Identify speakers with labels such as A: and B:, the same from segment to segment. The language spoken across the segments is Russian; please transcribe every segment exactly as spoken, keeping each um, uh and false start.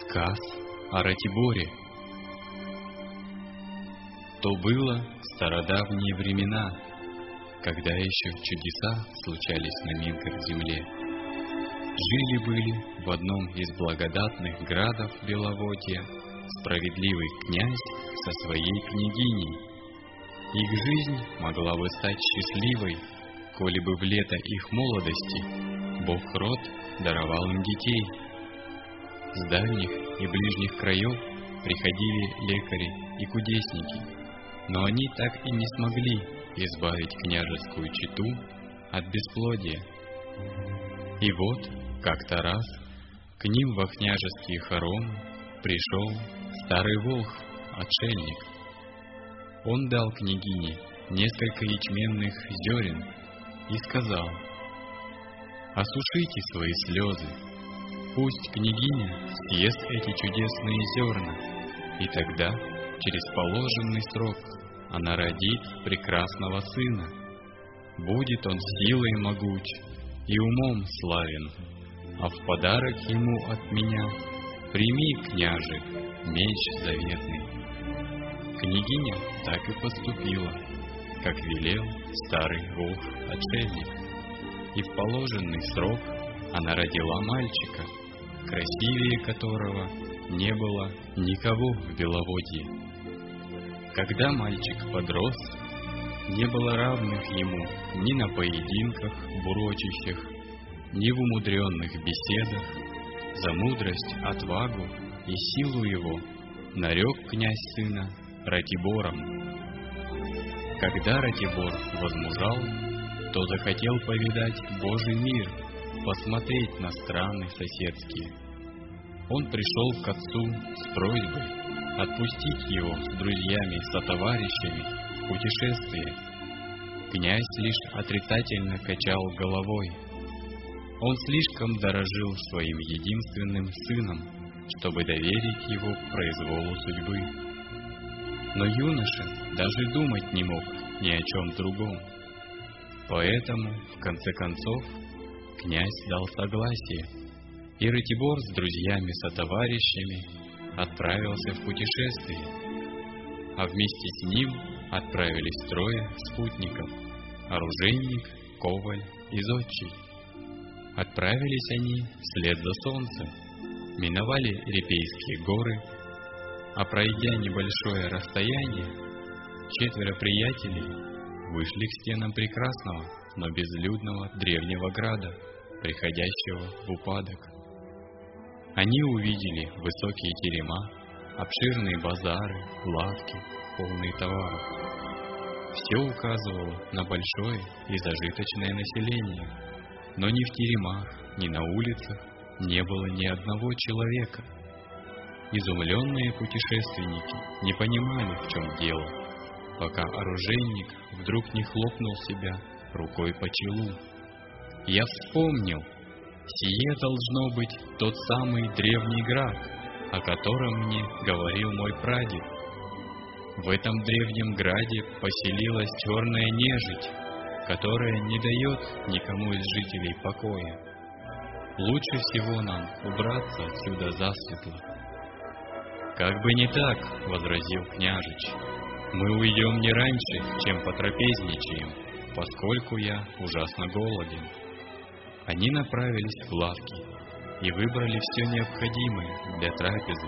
A: Сказ о Ратиборе. То было в стародавние времена, когда еще чудеса случались на мелкой земле. Жили-были в одном из благодатных градов Беловодья справедливый князь со своей княгиней. Их жизнь могла бы стать счастливой, коли бы в лето их молодости Бог род даровал им детей. С дальних и ближних краев приходили лекари и кудесники, но они так и не смогли избавить княжескую чету от бесплодия. И вот, как-то раз, к ним во княжеские хоромы пришел старый волхв, отшельник. Он дал княгине несколько ячменных зерен и сказал: «Осушите свои слезы, пусть княгиня съест эти чудесные зерна, и тогда, через положенный срок, она родит прекрасного сына. Будет он силой могуч и умом славен, а в подарок ему от меня прими, княже, меч заветный». Княгиня так и поступила, как велел старый волхв-отшельник, и в положенный срок она родила мальчика, красивее которого не было никого в Беловодье. Когда мальчик подрос, не было равных ему ни на поединках бурочищах, ни в умудренных беседах. За мудрость, отвагу и силу его нарек князь сына Ратибором. Когда Ратибор возмужал, то захотел повидать Божий мир, посмотреть на страны соседские. Он пришел к отцу с просьбой отпустить его с друзьями-сотоварищами в путешествие. Князь лишь отрицательно качал головой. Он слишком дорожил своим единственным сыном, чтобы доверить его произволу судьбы. Но юноша даже думать не мог ни о чем другом. Поэтому, в конце концов, князь дал согласие, и Ратибор с друзьями-сотоварищами отправился в путешествие, а вместе с ним отправились трое спутников — оружейник, коваль и зодчий. Отправились они вслед за солнцем, миновали Репейские горы, а пройдя небольшое расстояние, четверо приятелей вышли к стенам прекрасного, но безлюдного древнего града, приходящего в упадок. Они увидели высокие терема, обширные базары, лавки, полные товаров. Все указывало на большое и зажиточное население, но ни в теремах, ни на улицах не было ни одного человека. Изумленные путешественники не понимали, в чем дело, пока оружейник вдруг не хлопнул себя рукой по челу. «Я вспомнил! Сие должно быть тот самый древний град, о котором мне говорил мой прадед. В этом древнем граде поселилась черная нежить, которая не дает никому из жителей покоя. Лучше всего нам убраться отсюда засветло». «Как бы не так, — возразил княжич, — мы уйдем не раньше, чем потрапезничаем, поскольку я ужасно голоден». Они направились в лавки и выбрали все необходимое для трапезы.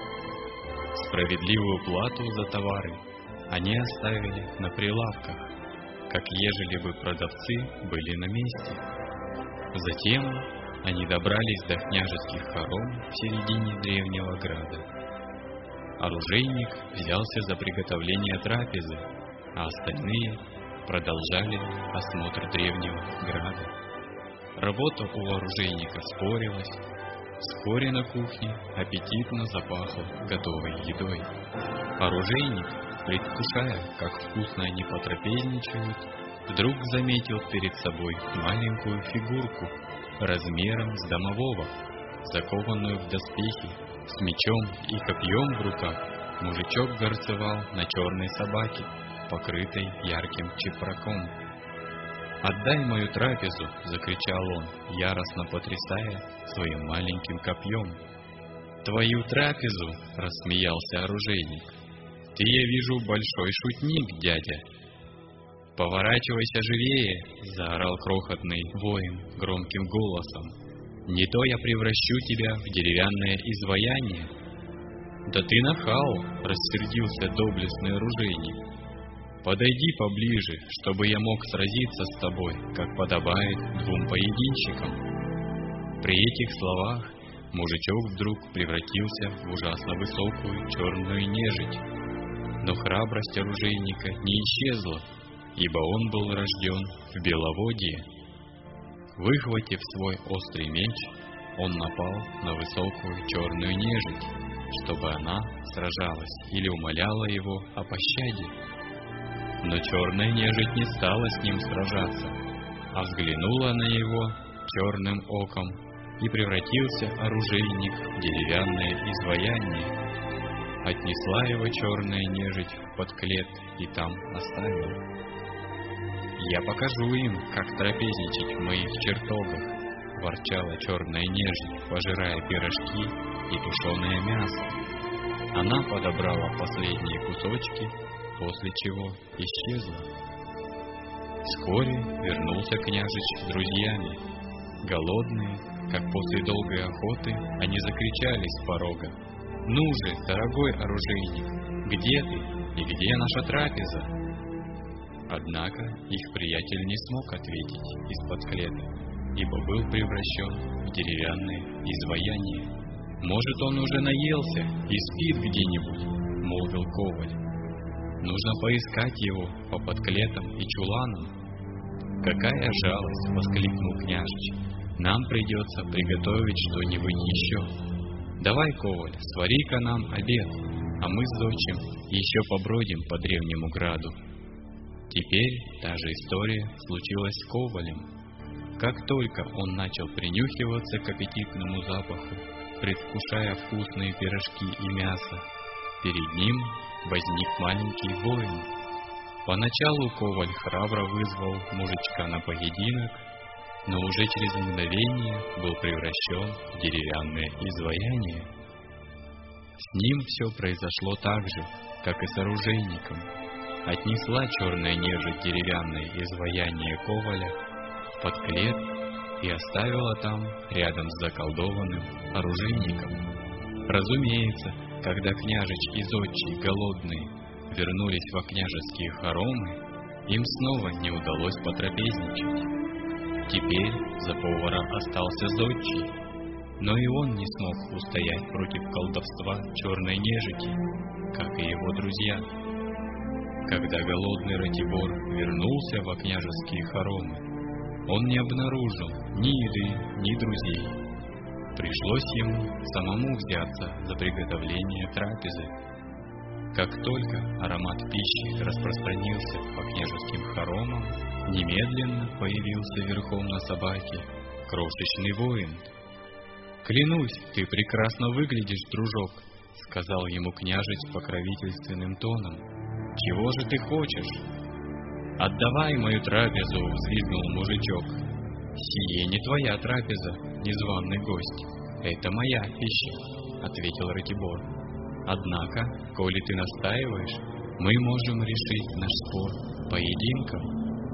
A: Справедливую плату за товары они оставили на прилавках, как ежели бы продавцы были на месте. Затем они добрались до княжеских хором в середине древнего града. Оружейник взялся за приготовление трапезы, а остальные продолжали осмотр древнего града. Работа у оружейника спорилась. Вскоре на кухне аппетитно запахло готовой едой. Оружейник, предвкушая, как вкусно они потрапезничают, вдруг заметил перед собой маленькую фигурку размером с домового, закованную в доспехи, с мечом и копьем в руках. Мужичок горцевал на черной собаке, покрытой ярким чепраком. «Отдай мою трапезу!» — закричал он, яростно потрясая своим маленьким копьем. твою трапезу, — рассмеялся оружейник. Ты, я вижу, большой шутник, дядя. Поворачивайся живее, — заорал крохотный воин громким голосом. Не то я превращу тебя в деревянное изваяние. Да ты нахал, — рассердился доблестный оружейник. Подойди поближе, чтобы я мог сразиться с тобой, как подобает двум поединщикам. При этих словах мужичок вдруг превратился в ужасно высокую черную нежить. Но храбрость оружейника не исчезла, ибо он был рожден в Беловодье. Выхватив свой острый меч, он напал на высокую черную нежить, чтобы она сражалась или умоляла его о пощаде. Но черная нежить не стала с ним сражаться, а взглянула на него черным оком, и превратился оружейник в деревянное изваяние. Отнесла его черная нежить в подклет и там оставила. «Я покажу им, как трапезничать в моих чертогах», — ворчала черная нежить, пожирая пирожки и тушеное мясо. Она подобрала последние кусочки, после чего исчезла. Вскоре вернулся княжич с друзьями. Голодные, как после долгой охоты, они закричали с порога: «Ну же, дорогой оружейник, где ты и где наша трапеза?» Однако их приятель не смог ответить из-под клета, ибо был превращен в деревянное изваяние. «Может, он уже наелся и спит где-нибудь», — молвил Коваль. «Нужно поискать его по подклетам и чуланам». «Какая жалость!» — воскликнул княжич. «Нам придется приготовить что-нибудь еще. Давай, Коваль, свари-ка нам обед, а мы с дочем еще побродим по древнему граду». Теперь та же история случилась с Ковалем. Как только он начал принюхиваться к аппетитному запаху, предвкушая вкусные пирожки и мясо, перед ним возник маленький воин. Поначалу Коваль храбро вызвал мужичка на поединок, но уже через мгновение был превращен в деревянное изваяние. С ним все произошло так же, как и с оружейником. Отнесла черная нежить деревянное изваяние Коваля в подклет и оставила там рядом с заколдованным оружейником. Разумеется, когда княжич и зодчий голодные вернулись во княжеские хоромы, им снова не удалось потрапезничать. Теперь за повара остался зодчий, но и он не смог устоять против колдовства черной нежити, как и его друзья. Когда голодный Ратибор вернулся во княжеские хоромы, он не обнаружил ни еды, ни друзей. Пришлось ему самому взяться за приготовление трапезы. Как только аромат пищи распространился по княжеским хоромам, немедленно появился верхом на собаке крошечный воин. «Клянусь, ты прекрасно выглядишь, дружок», — сказал ему княжич покровительственным тоном. «Чего же ты хочешь?» «Отдавай мою трапезу», — взвизгнул мужичок. «Сие не твоя трапеза, незваный гость, это моя пища», — ответил Ратибор. «Однако, коли ты настаиваешь, мы можем решить наш спор поединком».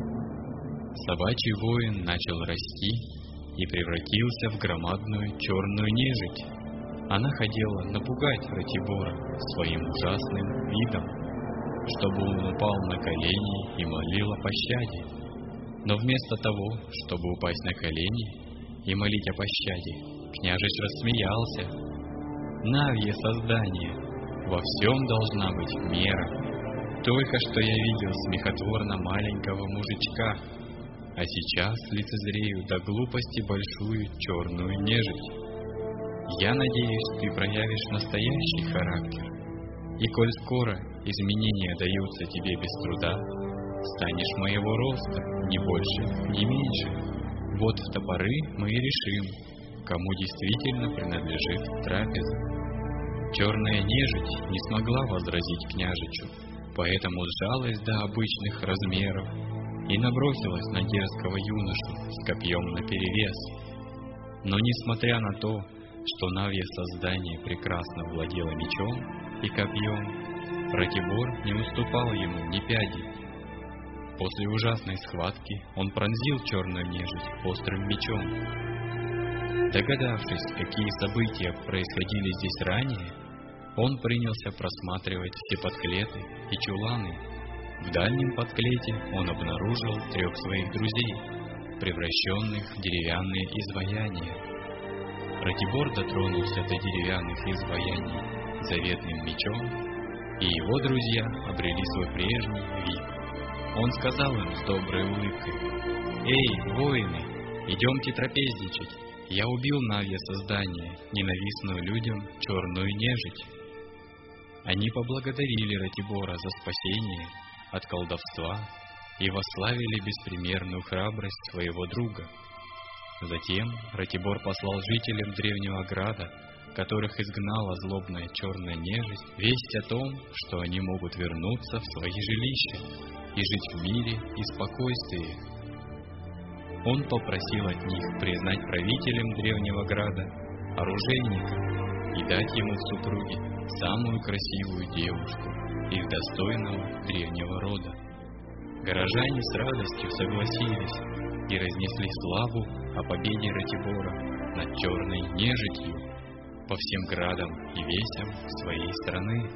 A: Собачий воин начал расти и превратился в громадную черную нежить. Она хотела напугать Ратибора своим ужасным видом, чтобы он упал на колени и молил о пощаде. Но вместо того, чтобы упасть на колени и молить о пощаде, княжич рассмеялся. «Навье создание, во всем должна быть мера. Только что я видел смехотворно маленького мужичка, а сейчас лицезрею до глупости большую черную нежить. Я надеюсь, ты проявишь настоящий характер, и коль скоро изменения даются тебе без труда, станешь моего роста, ни больше, ни меньше. Вот в топоры мы и решим, кому действительно принадлежит трапеза». Черная нежить не смогла возразить княжичу, поэтому сжалась до обычных размеров и набросилась на дерзкого юношу с копьем наперевес. Но несмотря на то, что Навье создание прекрасно владело мечом и копьем, Ратибор не уступал ему ни пяди. После ужасной схватки он пронзил черную нежить острым мечом. Догадавшись, какие события происходили здесь ранее, он принялся просматривать все подклеты и чуланы. В дальнем подклете он обнаружил трех своих друзей, превращенных в деревянные изваяния. Ратибор дотронулся до деревянных изваяний заветным мечом, и его друзья обрели свой прежний вид. Он сказал им с доброй улыбкой: «Эй, воины, идемте трапезничать! Я убил Навье создание, ненавистную людям черную нежить». Они поблагодарили Ратибора за спасение от колдовства и восславили беспримерную храбрость своего друга. Затем Ратибор послал жителям древнего града, которых изгнала злобная черная нежить, весть о том, что они могут вернуться в свои жилища и жить в мире и спокойствии. Он попросил от них признать правителем древнего града оружейника и дать ему в супруги самую красивую девушку из достойного древнего рода. Горожане с радостью согласились и разнесли славу о победе Ратибора над черной нежитью по всем градам и весям своей страны.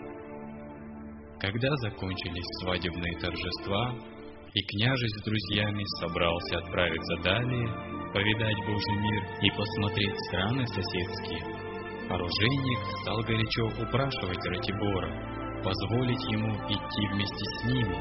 A: Когда закончились свадебные торжества, и княжич с друзьями собрался отправиться далее, повидать Божий мир и посмотреть страны соседские, оружейник стал горячо упрашивать Ратибора позволить ему идти вместе с ними.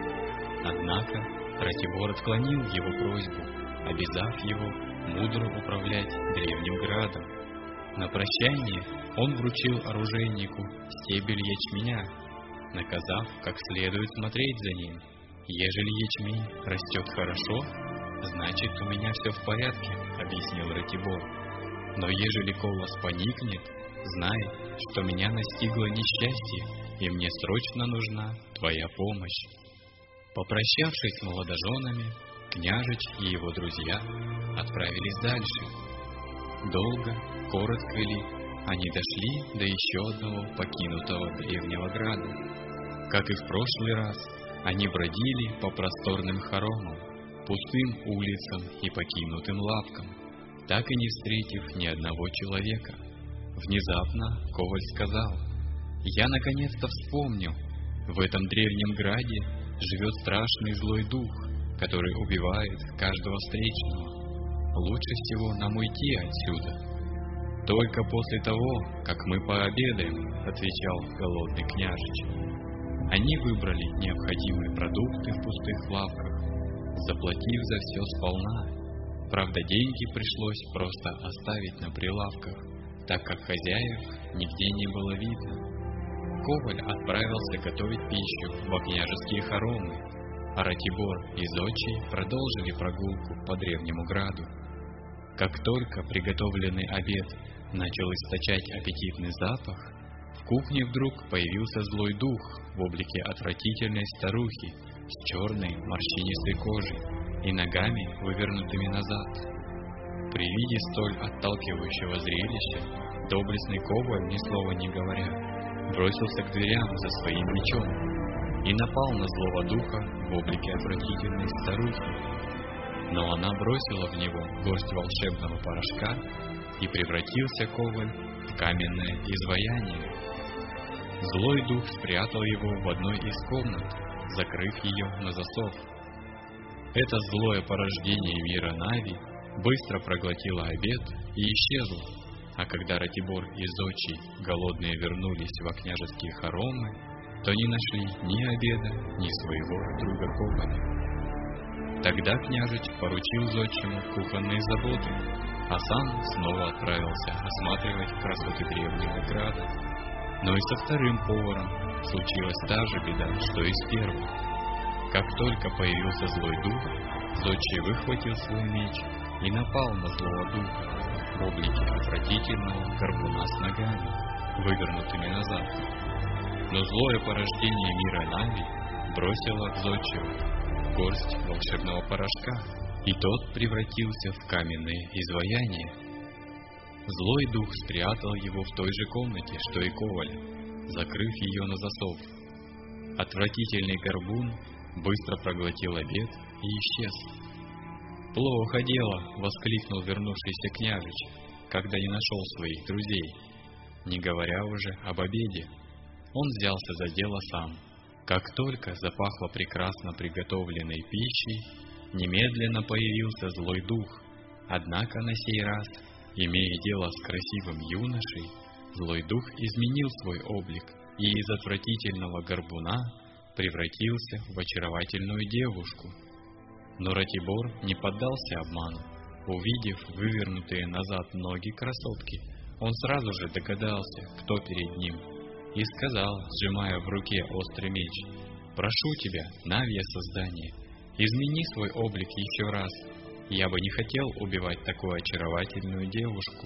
A: Однако Ратибор отклонил его просьбу, обязав его мудро управлять древним градом. На прощание он вручил оружейнику стебель ячменя, наказав, как следует смотреть за ним. «Ежели ячмень растет хорошо, значит, у меня все в порядке», — объяснил Ратибор. «Но ежели колос поникнет, знай, что меня настигло несчастье, и мне срочно нужна твоя помощь». Попрощавшись с молодоженами, княжич и его друзья отправились дальше. Долго, коротко ли, они дошли до еще одного покинутого древнего града. Как и в прошлый раз, они бродили по просторным хоромам, пустым улицам и покинутым лавкам, так и не встретив ни одного человека. Внезапно Коваль сказал: «Я наконец-то вспомнил, в этом древнем граде живет страшный злой дух, который убивает каждого встречного. Лучше всего нам уйти отсюда». «Только после того, как мы пообедаем», — отвечал голодный княжич. Они выбрали необходимые продукты в пустых лавках, заплатив за все сполна. Правда, деньги пришлось просто оставить на прилавках, так как хозяев нигде не было видно. Коваль отправился готовить пищу во княжеские хоромы, а Ратибор и Зодчий продолжили прогулку по древнему граду. Как только приготовленный обед начал источать аппетитный запах, в кухне вдруг появился злой дух в облике отвратительной старухи с черной морщинистой кожей и ногами, вывернутыми назад. При виде столь отталкивающего зрелища доблестный Коваль, ни слова не говоря, бросился к дверям за своим мечом и напал на злого духа в облике отвратительной старухи. Но она бросила в него горсть волшебного порошка, и превратился Коваль в каменное изваяние. Злой дух спрятал его в одной из комнат, закрыв ее на засов. Это злое порождение мира Нави быстро проглотило обед и исчезло, а когда Ратибор и Зодчий голодные вернулись во княжеские хоромы, то не нашли ни обеда, ни своего друга Коваля. Тогда княжич поручил Зодчему кухонные заботы, а сам снова отправился осматривать красоты древнего града. Но и со вторым поваром случилась та же беда, что и с первым. Как только появился злой дух, Зодчий выхватил свой меч и напал на злого духа в облике отвратительного горбуна с ногами, вывернутыми назад. Но злое порождение мира Нави бросило в Зодчего горсть волшебного порошка, и тот превратился в каменное изваяние. Злой дух спрятал его в той же комнате, что и Коваль, закрыв ее на засов. Отвратительный горбун быстро проглотил обед и исчез. «Плохо дело!» — воскликнул вернувшийся княжич, когда не нашел своих друзей, не говоря уже об обеде. Он взялся за дело сам. Как только запахло прекрасно приготовленной пищей, немедленно появился злой дух. Однако на сей раз, имея дело с красивым юношей, злой дух изменил свой облик и из отвратительного горбуна превратился в очаровательную девушку. Но Ратибор не поддался обману. Увидев вывернутые назад ноги красотки, он сразу же догадался, кто перед ним, и сказал, сжимая в руке острый меч: «Прошу тебя, Навье создание, измени свой облик еще раз. Я бы не хотел убивать такую очаровательную девушку».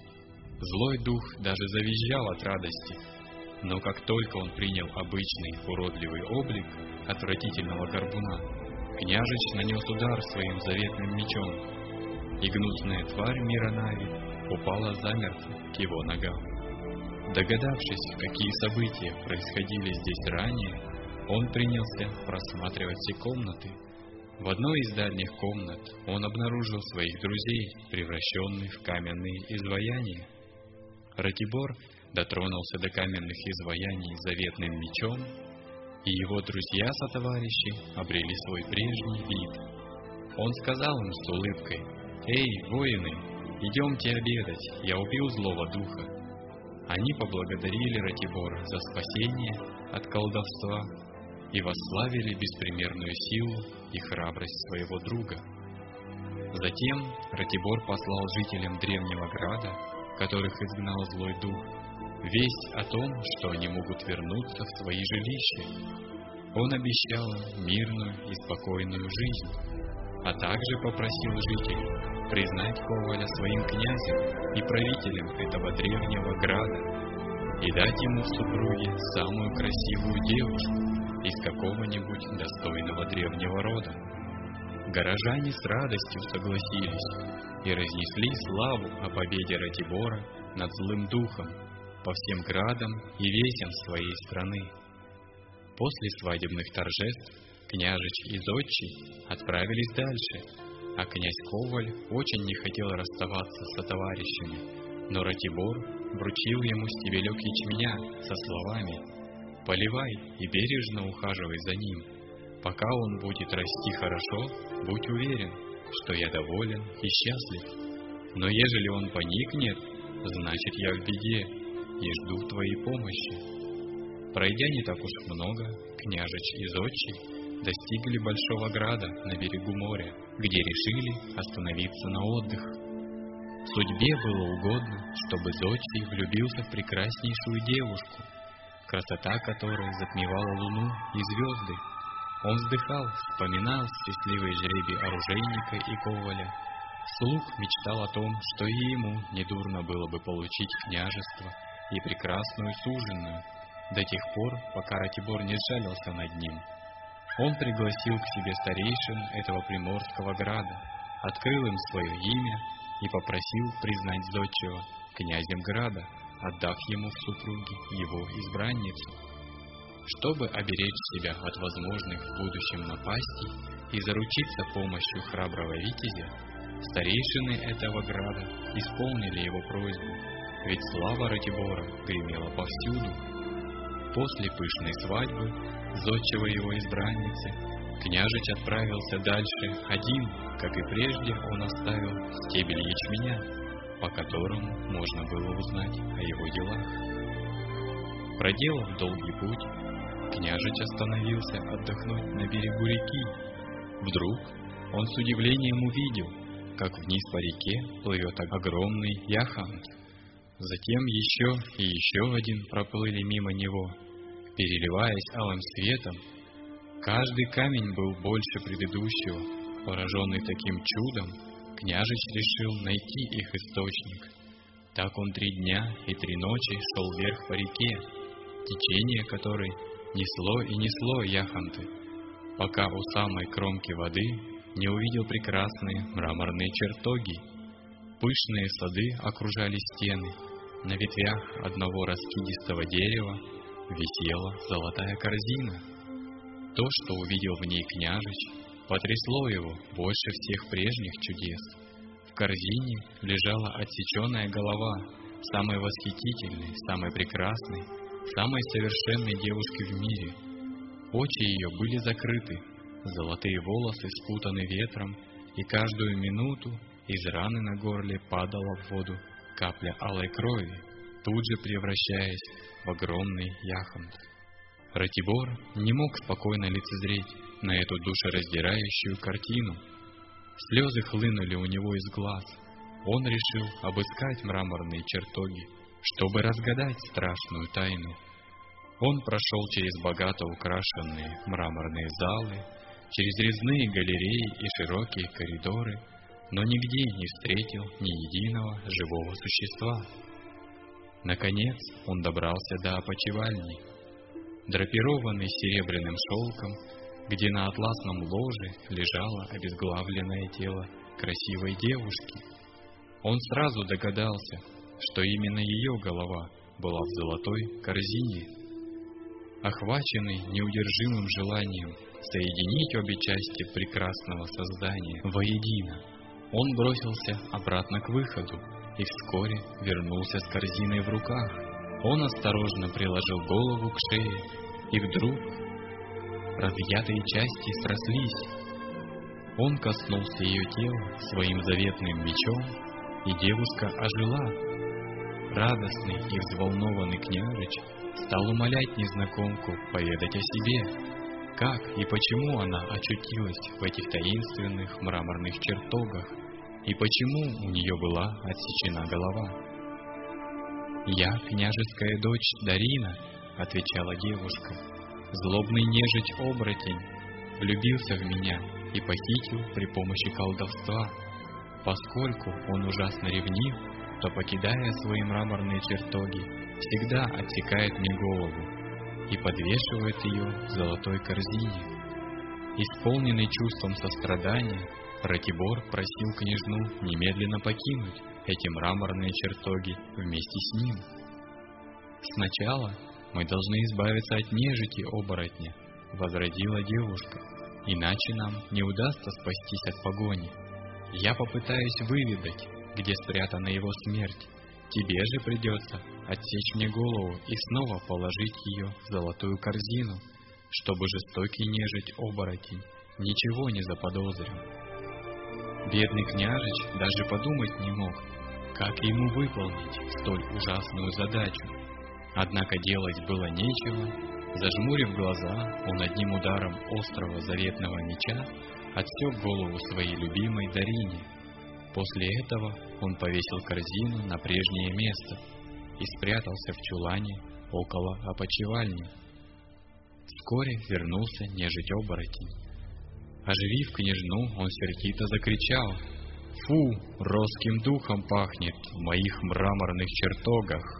A: Злой дух даже завизжал от радости, но как только он принял обычный уродливый облик отвратительного горбуна, княжич нанес удар своим заветным мечом, и гнусная тварь мира Нави упала замертво к его ногам. Догадавшись, какие события происходили здесь ранее, он принялся просматривать все комнаты. В одной из дальних комнат он обнаружил своих друзей, превращенных в каменные изваяния. Ратибор дотронулся до каменных изваяний заветным мечом, и его друзья-сотоварищи обрели свой прежний вид. Он сказал им с улыбкой: «Эй, воины, идемте обедать, я убил злого духа». Они поблагодарили Ратибора за спасение от колдовства и восславили беспримерную силу и храбрость своего друга. Затем Ратибор послал жителям древнего града, которых изгнал злой дух, весть о том, что они могут вернуться в свои жилища. Он обещал им мирную и спокойную жизнь, а также попросил жителей признать Коваля своим князем и правителем этого древнего града и дать ему в супруги самую красивую девушку из какого-нибудь достойного древнего рода. Горожане с радостью согласились и разнесли славу о победе Ратибора над злым духом по всем градам и весям своей страны. После свадебных торжеств княжич и зодчий отправились дальше, а князь Коваль очень не хотел расставаться с сотоварищами, но Ратибор вручил ему стебелек ячменя со словами: «Поливай и бережно ухаживай за ним. Пока он будет расти хорошо, будь уверен, что я доволен и счастлив. Но ежели он поникнет, значит я в беде и жду твоей помощи». Пройдя не так уж много, княжич и зодчий достигли большого града на берегу моря, где решили остановиться на отдых. Судьбе было угодно, чтобы зодчий влюбился в прекраснейшую девушку, красота которой затмевала луну и звезды. Он вздыхал, вспоминал счастливый жребий оружейника и Коваля, вслух мечтал о том, что и ему недурно было бы получить княжество и прекрасную суженую, до тех пор, пока Ратибор не сжалился над ним. Он пригласил к себе старейшин этого приморского града, открыл им свое имя и попросил признать зодчего князем града, отдав ему в супруги его избранницу. Чтобы оберечь себя от возможных в будущем напастей и заручиться помощью храброго витязя, старейшины этого града исполнили его просьбу, ведь слава Ратибора гремела повсюду. После пышной свадьбы зодчего его избранницы княжич отправился дальше один, как и прежде он оставил стебель ячменя, по которому можно было узнать о его делах. Проделав долгий путь, княжич остановился отдохнуть на берегу реки. Вдруг он с удивлением увидел, как вниз по реке плывет огромный яхонт. Затем еще и еще один проплыли мимо него, переливаясь алым светом. Каждый камень был больше предыдущего. Пораженный таким чудом, княжич решил найти их источник. Так он три дня и три ночи шел вверх по реке, течение которой несло и несло яхонты, пока у самой кромки воды не увидел прекрасные мраморные чертоги. Пышные сады окружали стены. На ветвях одного раскидистого дерева висела золотая корзина. То, что увидел в ней княжич, потрясло его больше всех прежних чудес. В корзине лежала отсеченная голова самой восхитительной, самой прекрасной, самой совершенной девушки в мире. Очи ее были закрыты, золотые волосы спутаны ветром, и каждую минуту из раны на горле падала в воду капля алой крови, тут же превращаясь в огромный яхонт. Ратибор не мог спокойно лицезреть на эту душераздирающую картину. Слезы хлынули у него из глаз. Он решил обыскать мраморные чертоги, чтобы разгадать страшную тайну. Он прошел через богато украшенные мраморные залы, через резные галереи и широкие коридоры, но нигде не встретил ни единого живого существа. Наконец он добрался до опочивальни, драпированный серебряным шелком, где на атласном ложе лежало обезглавленное тело красивой девушки. Он сразу догадался, что именно ее голова была в золотой корзине. Охваченный неудержимым желанием соединить обе части прекрасного создания воедино, он бросился обратно к выходу и вскоре вернулся с корзиной в руках. Он осторожно приложил голову к шее, и вдруг разъятые части срослись. Он коснулся ее тела своим заветным мечом, и девушка ожила. Радостный и взволнованный княжич стал умолять незнакомку поведать о себе, как и почему она очутилась в этих таинственных мраморных чертогах, и почему у нее была отсечена голова. «Я княжеская дочь Дарина», — отвечала девушка. «Злобный нежить-оборотень влюбился в меня и похитил при помощи колдовства. Поскольку он ужасно ревнив, то, покидая свои мраморные чертоги, всегда отсекает мне голову и подвешивает ее в золотой корзине». Исполненный чувством сострадания, Ратибор просил княжну немедленно покинуть эти мраморные чертоги вместе с ним. «Сначала мы должны избавиться от нежити оборотня», — возразила девушка, «иначе нам не удастся спастись от погони. Я попытаюсь выведать, где спрятана его смерть. Тебе же придется отсечь мне голову и снова положить ее в золотую корзину, чтобы жестокий нежить-оборотень ничего не заподозрил». Бедный княжич даже подумать не мог, как ему выполнить столь ужасную задачу. Однако делать было нечего. Зажмурив глаза, он одним ударом острого заветного меча отсек голову своей любимой Дарине. После этого он повесил корзину на прежнее место и спрятался в чулане около опочивальни. Вскоре вернулся нежить-оборотень. Оживив княжну, он сердито закричал: «Фу, росским духом пахнет в моих мраморных чертогах!»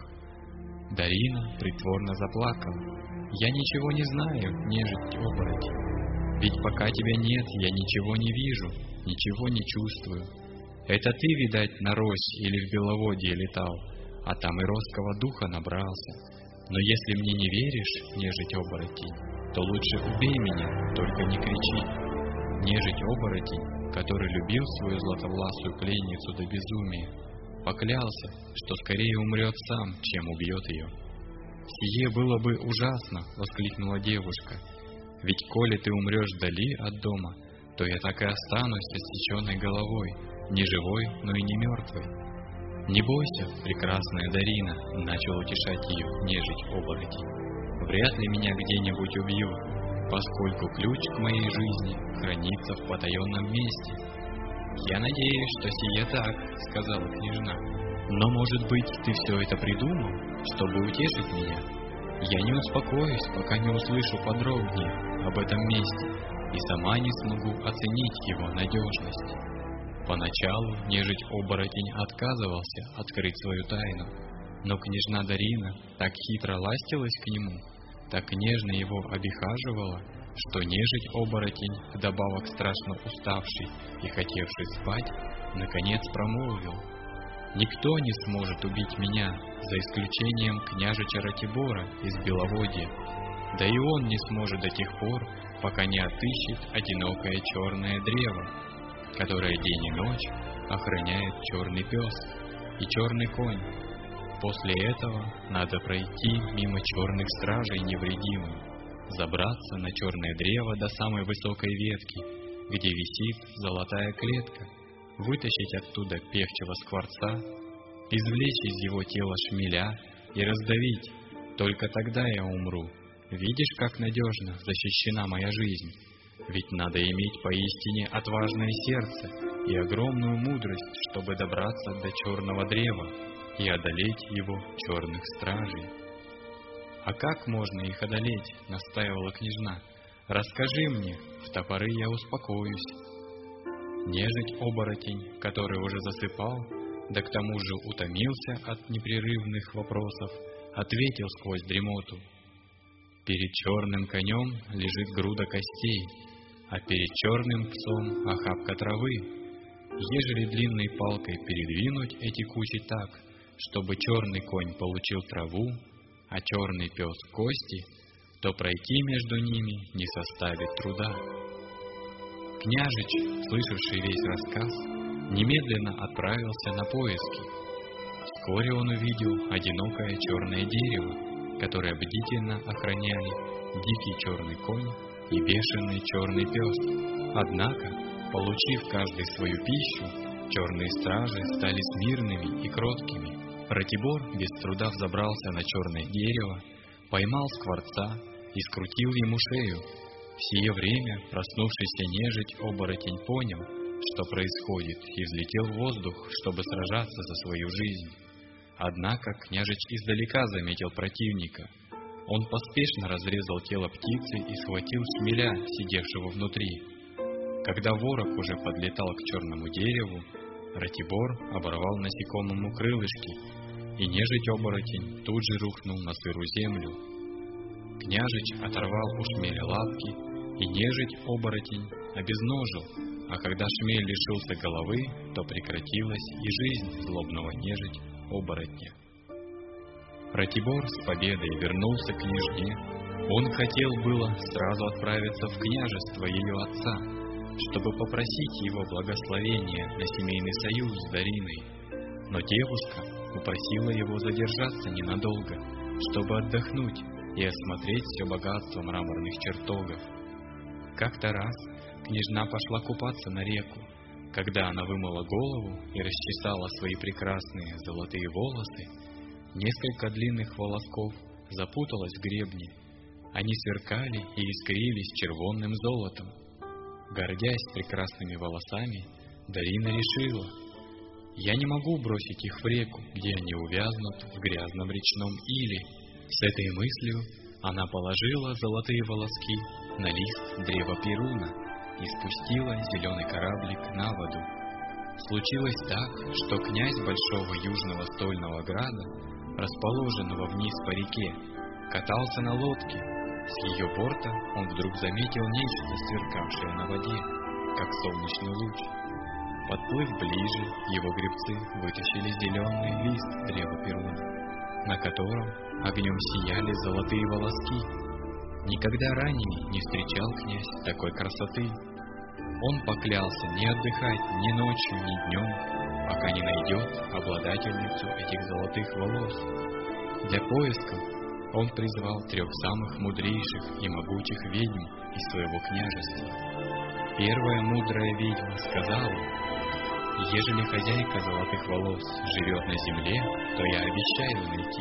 A: Дарина притворно заплакала. «Я ничего не знаю, нежить-оборотень. Ведь пока тебя нет, я ничего не вижу, ничего не чувствую. Это ты, видать, на Рось или в Беловодье летал, а там и росского духа набрался. Но если мне не веришь, нежить-оборотень, то лучше убей меня, только не кричи». Нежить-оборотень, который любил свою златовласую пленницу до безумия, поклялся, что скорее умрет сам, чем убьет ее. «Сие было бы ужасно!» — воскликнула девушка. «Ведь коли ты умрешь вдали от дома, то я так и останусь с отсеченной головой, не живой, но и не мертвой». «Не бойся, прекрасная Дарина!» — начал утешать ее нежить-оборотень. «Вряд ли меня где-нибудь убьют, поскольку ключ к моей жизни хранится в потаенном месте». «Я надеюсь, что сие так», — сказала княжна. «Но, может быть, ты все это придумал, чтобы утешить меня? Я не успокоюсь, пока не услышу подробнее об этом месте и сама не смогу оценить его надежность». Поначалу нежить-оборотень отказывался открыть свою тайну, но княжна Дарина так хитро ластилась к нему, так нежно его обихаживала, что нежить-оборотень, вдобавок страшно уставший и хотевший спать, наконец промолвил: Никто не сможет убить меня, за исключением княжича Ратибора из Беловодья, да и он не сможет до тех пор, пока не отыщет одинокое черное древо, которое день и ночь охраняет черный пес и черный конь. После этого надо пройти мимо черных стражей невредимым, забраться на черное древо до самой высокой ветки, где висит золотая клетка, вытащить оттуда певчего скворца, извлечь из его тела шмеля и раздавить. Только тогда я умру. Видишь, как надежно защищена моя жизнь? Ведь надо иметь поистине отважное сердце и огромную мудрость, чтобы добраться до черного древа и одолеть его черных стражей. «А как можно их одолеть?» — настаивала княжна. «Расскажи мне, в топоры я успокоюсь». Нежить-оборотень, который уже засыпал, да к тому же утомился от непрерывных вопросов, ответил сквозь дремоту: «Перед черным конем лежит груда костей, а перед черным псом охапка травы. Ежели длинной палкой передвинуть эти кучи так, чтобы черный конь получил траву, а черный пес кости, то пройти между ними не составит труда». Княжич, слышавший весь рассказ, немедленно отправился на поиски. Вскоре он увидел одинокое черное дерево, которое бдительно охраняли дикий черный конь и бешеный черный пес. Однако, получив каждый свою пищу, черные стражи стали смирными и кроткими. Ратибор без труда взобрался на черное дерево, поймал скворца и скрутил ему шею. В сие время проснувшийся нежить-оборотень понял, что происходит, и взлетел в воздух, чтобы сражаться за свою жизнь. Однако княжич издалека заметил противника. Он поспешно разрезал тело птицы и схватил шмеля, сидевшего внутри. Когда ворог уже подлетал к черному дереву, Ратибор оборвал насекомому крылышки, и нежить-оборотень тут же рухнул на сырую землю. Княжич оторвал у шмеля лапки, и нежить-оборотень обезножил, а когда шмель лишился головы, то прекратилась и жизнь злобного нежить-оборотня. Ратибор с победой вернулся к княжне. Он хотел было сразу отправиться в княжество ее отца, чтобы попросить его благословения на семейный союз с Дариной. Но девушка упросила его задержаться ненадолго, чтобы отдохнуть и осмотреть все богатство мраморных чертогов. Как-то раз княжна пошла купаться на реку. Когда она вымыла голову и расчесала свои прекрасные золотые волосы, несколько длинных волосков запуталось в гребне. Они сверкали и искрились червонным золотом. Гордясь прекрасными волосами, Дарина решила: «Я не могу бросить их в реку, где они увязнут в грязном речном иле». С этой мыслью она положила золотые волоски на лист древа Перуна и спустила зеленый кораблик на воду. Случилось так, что князь большого южного стольного града, расположенного вниз по реке, катался на лодке. С ее борта он вдруг заметил нечто, сверкавшее на воде, как солнечный луч. Подплыв ближе, его гребцы вытащили зеленый лист древа Перуна, на котором огнем сияли золотые волоски. Никогда ранее не встречал князь такой красоты. Он поклялся не отдыхать ни ночью, ни днем, пока не найдет обладательницу этих золотых волос. Для поисков он призвал трех самых мудрейших и могучих ведьм из своего княжества. Первая мудрая ведьма сказала: «Ежели хозяйка золотых волос живет на земле, то я обещаю найти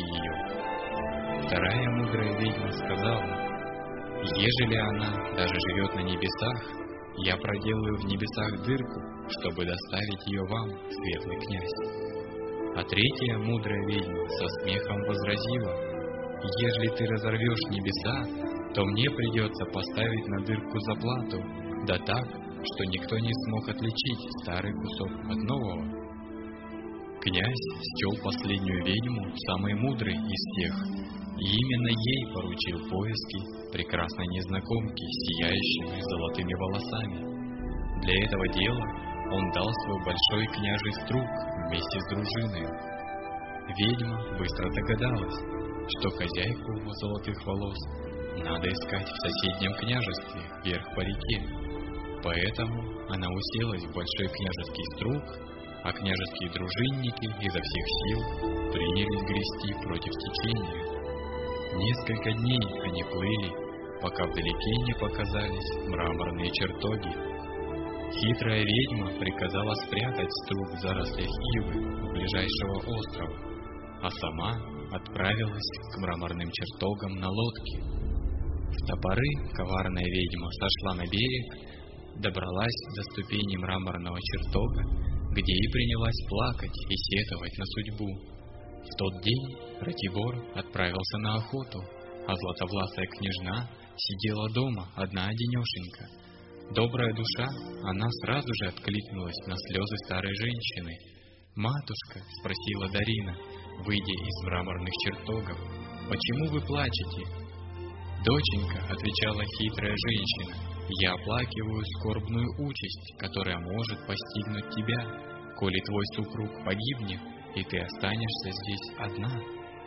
A: ее». Вторая мудрая ведьма сказала: «Ежели она даже живет на небесах, я проделаю в небесах дырку, чтобы доставить ее вам, светлый князь». А третья мудрая ведьма со смехом возразила: «Ежели ты разорвешь небеса, то мне придется поставить на дырку заплату, да так, что никто не смог отличить старый кусок от нового». Князь счел последнюю ведьму самой мудрой из всех, и именно ей поручил поиски прекрасной незнакомки с сияющими золотыми волосами. Для этого дела он дал свой большой княжий струк вместе с дружиной. Ведьма быстро догадалась, что хозяйку его золотых волос надо искать в соседнем княжестве, вверх по реке. Поэтому она уселась в большой княжеский струг, а княжеские дружинники изо всех сил принялись грести против течения. Несколько дней они плыли, пока вдалеке не показались мраморные чертоги. Хитрая ведьма приказала спрятать струг в зарослях ивы у ближайшего острова, а сама отправилась к мраморным чертогам на лодке. В топоры коварная ведьма сошла на берег, добралась до ступени мраморного чертога, где и принялась плакать и сетовать на судьбу. В тот день Ратибор отправился на охоту, а златовласая княжна сидела дома одна-одинешенька. Добрая душа, она сразу же откликнулась на слезы старой женщины. «Матушка», — спросила Дарина, выйдя из мраморных чертогов, — «почему вы плачете?» «Доченька», — отвечала хитрая женщина, — «я оплакиваю скорбную участь, которая может постигнуть тебя, коли твой супруг погибнет, и ты останешься здесь одна».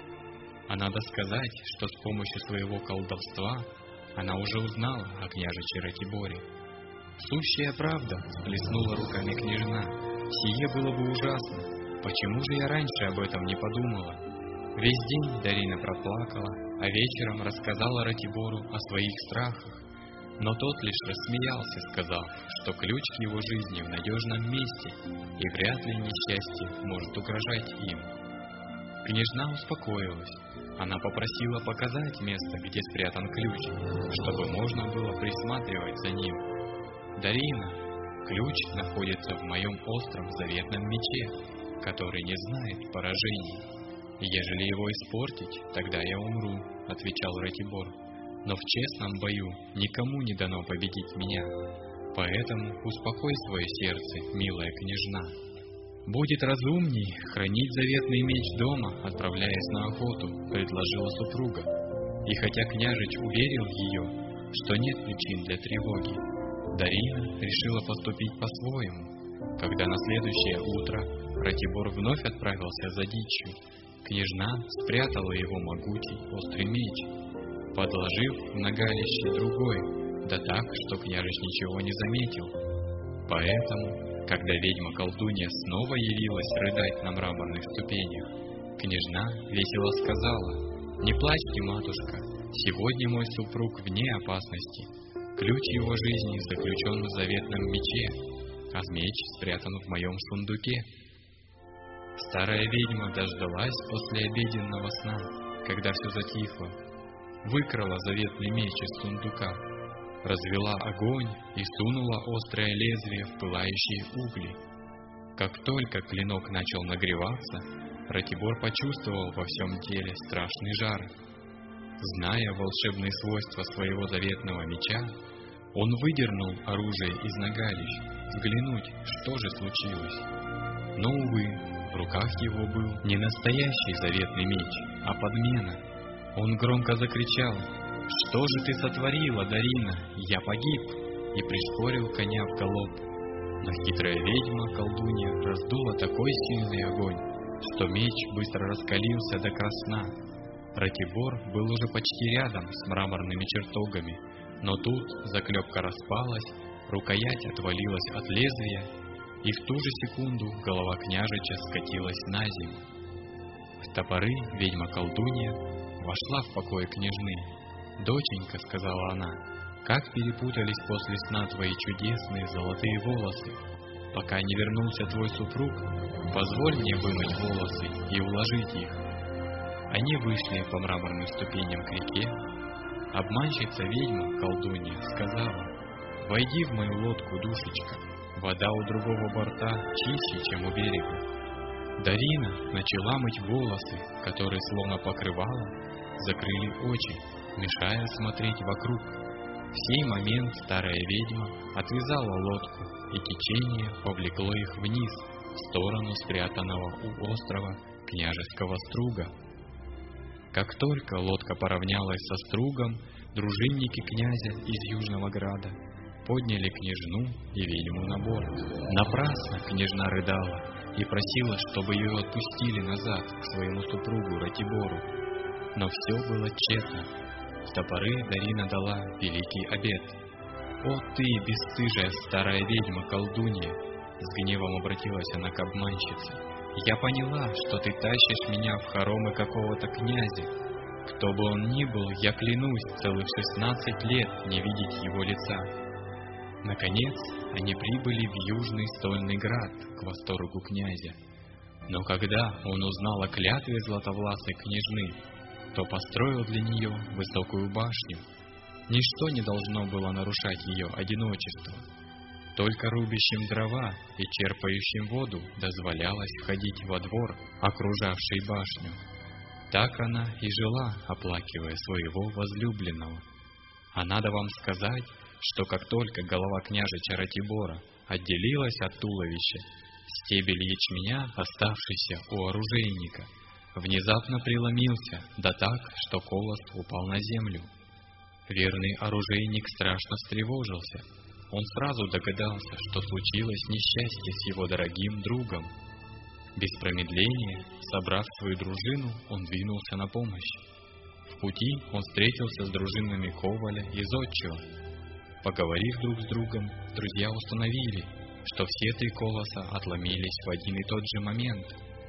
A: А надо сказать, что с помощью своего колдовства она уже узнала о княжиче Ратиборе. «Сущая правда», — всплеснула руками княжна, — «сие было бы ужасно. Почему же я раньше об этом не подумала?» Весь день Дарина проплакала, а вечером рассказала Ратибору о своих страхах. Но тот лишь рассмеялся, сказав, что ключ к его жизни в надежном месте, и вряд ли несчастье может угрожать им. Княжна успокоилась. Она попросила показать место, где спрятан ключ, чтобы можно было присматривать за ним. «Дарина, ключ находится в моем остром заветном мече, который не знает поражений. Ежели его испортить, тогда я умру», — отвечал Ратибор. «Но в честном бою никому не дано победить меня. Поэтому успокой свое сердце, милая княжна. Будет разумней хранить заветный меч дома, отправляясь на охоту», — предложила супруга. И хотя княжич уверил ее, что нет причин для тревоги, Дарина решила поступить по-своему. Когда на следующее утро Ратибор вновь отправился за дичью, княжна спрятала его могучий острый меч, подложив в нагалище другой, да так, что княжич ничего не заметил. Поэтому, когда ведьма-колдунья снова явилась рыдать на мраморных ступенях, княжна весело сказала: «Не плачьте, матушка, сегодня мой супруг вне опасности. Ключ его жизни заключен в заветном мече, а меч спрятан в моем сундуке». Старая ведьма дождалась после обеденного сна, когда все затихло, выкрала заветный меч из сундука, развела огонь и сунула острое лезвие в пылающие угли. Как только клинок начал нагреваться, Ратибор почувствовал во всем теле страшный жар. Зная волшебные свойства своего заветного меча, он выдернул оружие из нагалищ, взглянуть, что же случилось. Но, увы, в руках его был не настоящий заветный меч, а подмена. Он громко закричал: «Что же ты сотворила, Дарина? Я погиб!» и пришпорил коня в галоп. Но хитрая ведьма-колдунья раздула такой сильный огонь, что меч быстро раскалился до красна. Ратибор был уже почти рядом с мраморными чертогами, но тут заклепка распалась, рукоять отвалилась от лезвия, и в ту же секунду голова княжича скатилась на землю. В топоры ведьма-колдунья вошла в покой княжны. «Доченька», — сказала она, — «как перепутались после сна твои чудесные золотые волосы. Пока не вернулся твой супруг, позволь мне вымыть волосы и уложить их». Они вышли по мраморным ступеням к реке. Обманщица-ведьма-колдунья сказала: «Войди в мою лодку, душечка, вода у другого борта чище, чем у берега». Дарина начала мыть волосы, которые, словно покрывало, закрыли очи, мешая смотреть вокруг. В сей момент старая ведьма отвязала лодку, и течение повлекло их вниз, в сторону спрятанного у острова княжеского струга. Как только лодка поравнялась со стругом, дружинники князя из Южного Града подняли княжну и ведьму на борт. Напрасно княжна рыдала и просила, чтобы ее отпустили назад к своему супругу Ратибору. Но все было тщетно. В топоры Дарина дала великий обет. «О ты, бесстыжая старая ведьма-колдунья!» С гневом обратилась она к обманщице. «Я поняла, что ты тащишь меня в хоромы какого-то князя. Кто бы он ни был, я клянусь целых шестнадцать лет не видеть его лица». Наконец, они прибыли в Южный Стольный Град к восторгу князя. Но когда он узнал о клятве златовласой княжны, то построил для нее высокую башню. Ничто не должно было нарушать ее одиночество. Только рубящим дрова и черпающим воду дозволялось входить во двор, окружавший башню. Так она и жила, оплакивая своего возлюбленного. А надо вам сказать, что как только голова княжича Ратибора отделилась от туловища, стебель ячменя, оставшийся у оружейника, внезапно преломился, да так, что колос упал на землю. Верный оружейник страшно встревожился. Он сразу догадался, что случилось несчастье с его дорогим другом. Без промедления, собрав свою дружину, он двинулся на помощь. В пути он встретился с дружинами Коваля и Зодчего. Поговорив друг с другом, друзья установили, что все три колоса отломились в один и тот же момент.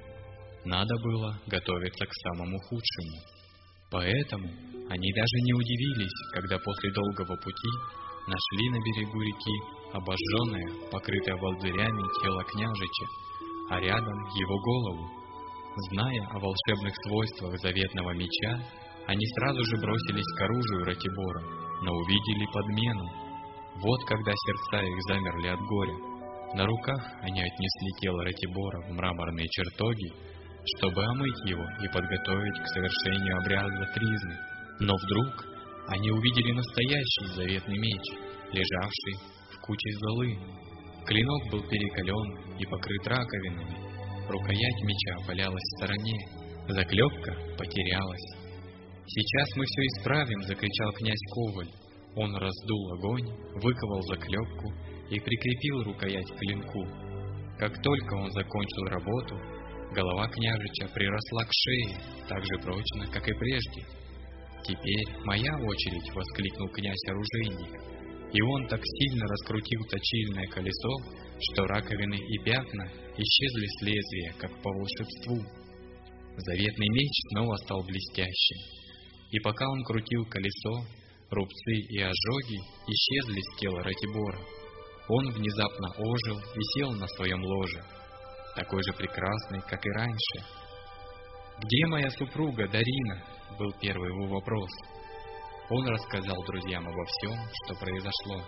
A: Надо было готовиться к самому худшему. Поэтому они даже не удивились, когда после долгого пути нашли на берегу реки обожженное, покрытое волдырями тело княжича, а рядом его голову. Зная о волшебных свойствах заветного меча, они сразу же бросились к оружию Ратибора, но увидели подмену. Вот когда сердца их замерли от горя. На руках они отнесли тело Ратибора в мраморные чертоги, чтобы омыть его и подготовить к совершению обряда тризны. Но вдруг они увидели настоящий заветный меч, лежавший в куче золы. Клинок был перекален и покрыт раковинами. Рукоять меча валялась в стороне. Заклепка потерялась. «Сейчас мы все исправим!» — закричал князь Коваль. Он раздул огонь, выковал заклепку и прикрепил рукоять к клинку. Как только он закончил работу, голова княжича приросла к шее так же прочно, как и прежде. «Теперь моя очередь!» — воскликнул князь-оружейник. И он так сильно раскрутил точильное колесо, что раковины и пятна исчезли с лезвия, как по волшебству. Заветный меч снова стал блестящим. И пока он крутил колесо, рубцы и ожоги исчезли с тела Ратибора. Он внезапно ожил и сел на своем ложе, такой же прекрасный, как и раньше. «Где моя супруга Дарина?» — был первый его вопрос. Он рассказал друзьям обо всем, что произошло.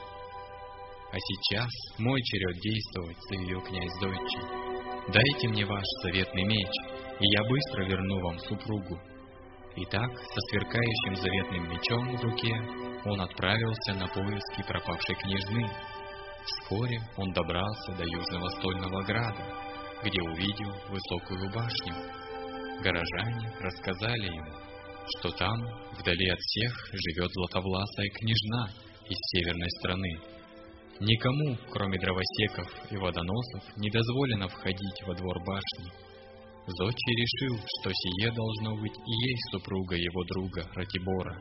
A: «А сейчас мой черед действовать», — заявил князь Зодчий. «Дайте мне ваш заветный меч, и я быстро верну вам супругу». Итак, со сверкающим заветным мечом в руке он отправился на поиски пропавшей княжны. Вскоре он добрался до Южного Стольного Града, где увидел высокую башню. Горожане рассказали ему, что там, вдали от всех, живет златовласая княжна из северной страны. Никому, кроме дровосеков и водоносов, не дозволено входить во двор башни. Зодчий решил, что сие должно быть и есть супруга его друга Ратибора.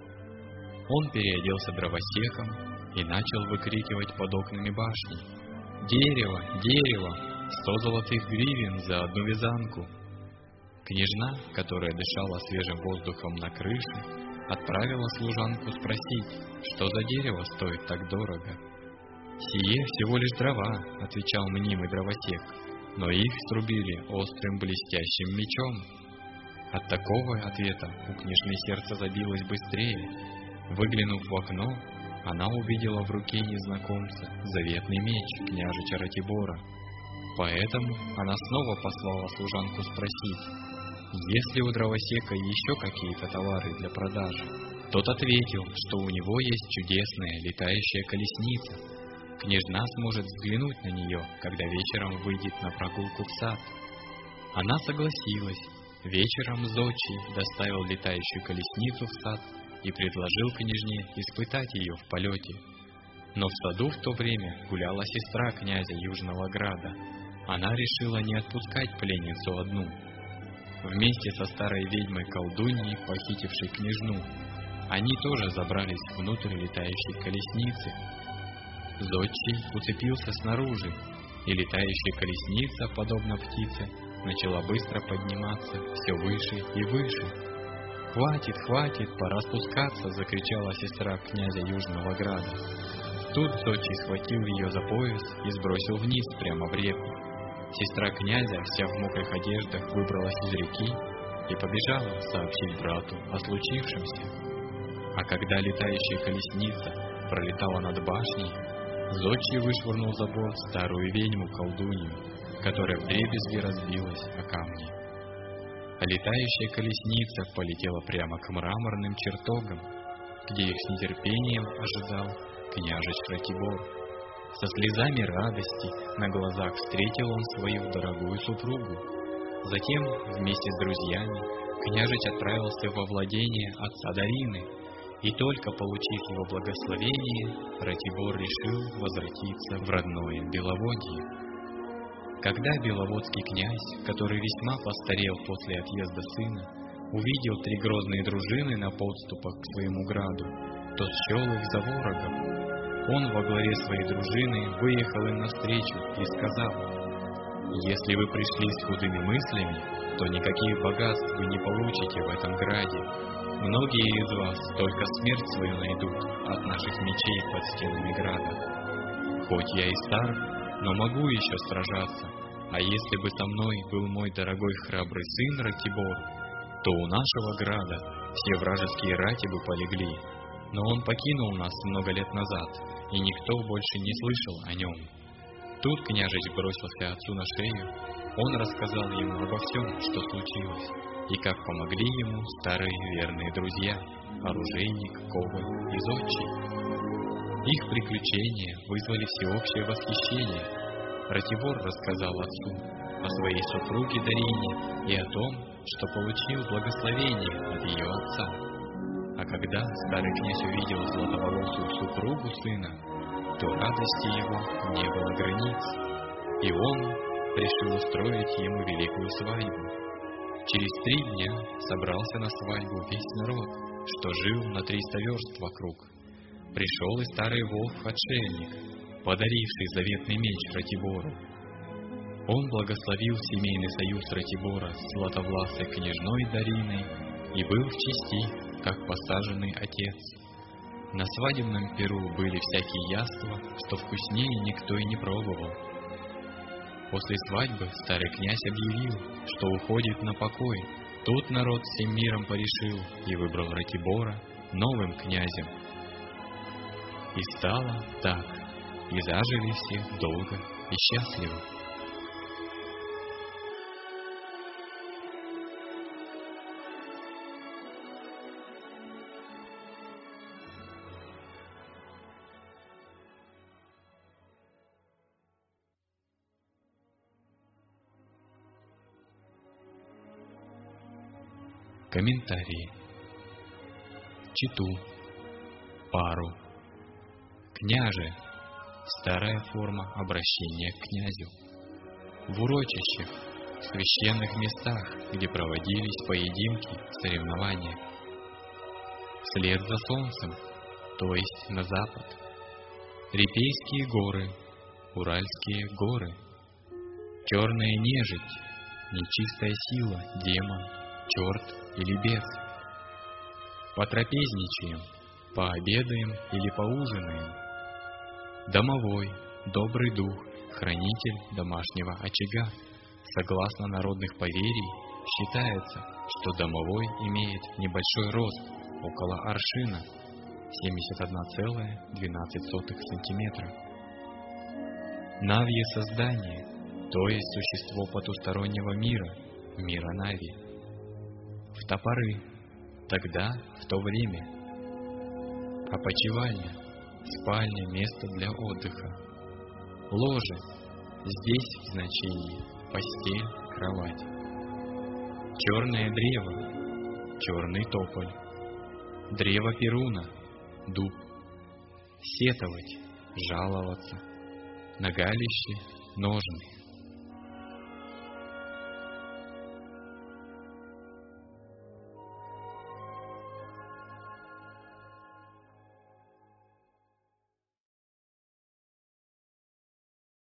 A: Он переоделся дровосеком и начал выкрикивать под окнами башни: «Дерево! Дерево! Сто золотых гривен за одну вязанку!» Княжна, которая дышала свежим воздухом на крыше, отправила служанку спросить, что за дерево стоит так дорого. «Сие всего лишь дрова», — отвечал мнимый дровосек, «но их срубили острым блестящим мечом». От такого ответа у княжны сердце забилось быстрее. Выглянув в окно, она увидела в руке незнакомца заветный меч княжича Ратибора. Поэтому она снова послала служанку спросить, есть ли у дровосека еще какие-то товары для продажи. Тот ответил, что у него есть чудесная летающая колесница. Княжна сможет взглянуть на нее, когда вечером выйдет на прогулку в сад. Она согласилась. Вечером Зодчий доставил летающую колесницу в сад и предложил княжне испытать ее в полете. Но в саду в то время гуляла сестра князя Южного Града. она решила не отпускать пленницу одну. Вместе со старой ведьмой-колдуньей, похитившей княжну, они тоже забрались внутрь летающей колесницы. Зодчий уцепился снаружи, и летающая колесница, подобно птице, начала быстро подниматься все выше и выше. «Хватит, хватит, пора спускаться!» — закричала сестра князя Южного Града. Тут Зодчий схватил ее за пояс и сбросил вниз, прямо в реку. Сестра князя, вся в мокрых одеждах, выбралась из реки и побежала сообщить брату о случившемся. А когда летающая колесница пролетала над башней, Зодчий вышвырнул за борт старую ведьму-колдунью, которая вдребезги разбилась о камни. А летающая колесница полетела прямо к мраморным чертогам, где их с нетерпением ожидал княжич Ратибор. Со слезами радости на глазах встретил он свою дорогую супругу. Затем, вместе с друзьями, княжич отправился во владение отца Дарины, и только получив его благословение, Ратибор решил возвратиться в родное Беловодье. Когда беловодский князь, который весьма постарел после отъезда сына, увидел три грозные дружины на подступах к своему граду, то счел их за ворогов. Он во главе своей дружины выехал им навстречу и сказал: «Если вы пришли с худыми мыслями, то никаких богатств вы не получите в этом граде. Многие из вас только смерть свою найдут от наших мечей под стенами града. Хоть я и стар, но могу еще сражаться, а если бы со мной был мой дорогой храбрый сын Ратибор, то у нашего града все вражеские рати бы полегли. Но он покинул нас много лет назад, и никто больше не слышал о нем». Тут княжич бросился отцу на шею. Он рассказал ему обо всем, что случилось, и как помогли ему старые верные друзья — оружейник, коваль и зодчий. Их приключения вызвали всеобщее восхищение. Ратибор рассказал отцу о своей супруге Дарине и о том, что получил благословение от ее отца. А когда старый князь увидел златоволосую супругу сына, то радости его не было границ, и он решил устроить ему великую свадьбу. Через три дня собрался на свадьбу весь народ, что жил на триста верст вокруг. Пришел и старый волк-отшельник, подаривший заветный меч Ратибору. Он благословил семейный союз Ратибора с златовласой княжной Дариной и был в чести, как посаженный отец. На свадебном пиру были всякие яства, что вкуснее никто и не пробовал. После свадьбы старый князь объявил, что уходит на покой. Тут народ всем миром порешил и выбрал Ратибора новым князем. И стало так, и зажили все долго и счастливо. Комментарии. Читу. Пару. Княже. Старая форма обращения к князю. В урочищах, в священных местах, где проводились поединки, соревнования. Вслед за солнцем, то есть на запад. Репейские горы, Уральские горы. Черная нежить, нечистая сила, демон, черт или бес. Потрапезничаем, пообедаем или поужинаем. Домовой, добрый дух, хранитель домашнего очага. Согласно народных поверий, считается, что домовой имеет небольшой рост, около аршина, семьдесят одна целая двенадцать сотых сантиметра. Навье создание, то есть существо потустороннего мира, мира Нави. В топоры, тогда, в то время. Опочивальня, спальня, место для отдыха. Ложе, здесь в значении постель, кровать. Черное древо, черный тополь. Древо перуна, дуб. Сетовать, жаловаться. Нагалище, ножны.